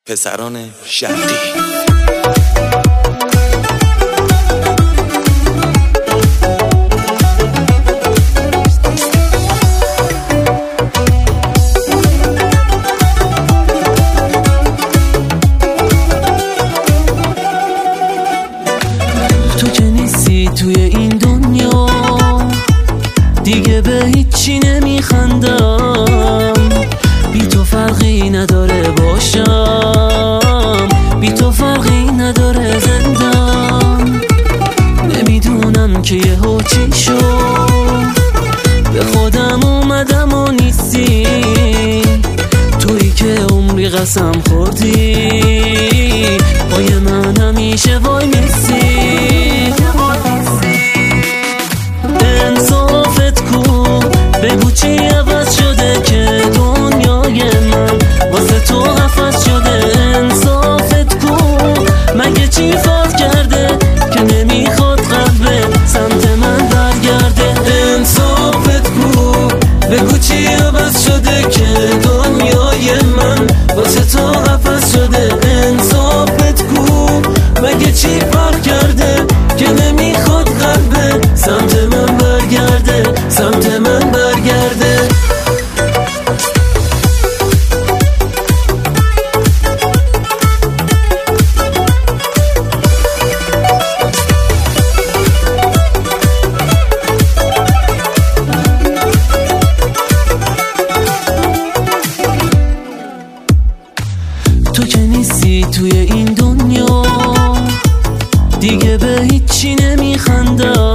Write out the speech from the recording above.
پسران شرقی. تو که نیستی توی این دنیا، دیگه به هیچی نمیخندم. بی تو فرقی نداره باشم، بی تو فرقی نداره زندم. نمیدونم که یهو چی شد، به خودم اومدم و نیستی. تویی که عمری قسم خوردی، پای من همیشه وای میسی. انصافت کو، بگو چی عوض شده که دنیای من واسه تو قفس شده. انصافت کو، مگه چی فرق کرده که نمیخواد قلبت سمت من برگرده. انصافت کو، بگو چی عوض شده که دنیای من واسه تو قفس شده. انصافت کو، مگه چی فرق کرده که نمیخواد قلبت سمت من برگرده، سمت من برگرده. تو که نیستی توی این دنیا، دیگه به هیچی نمیخندم.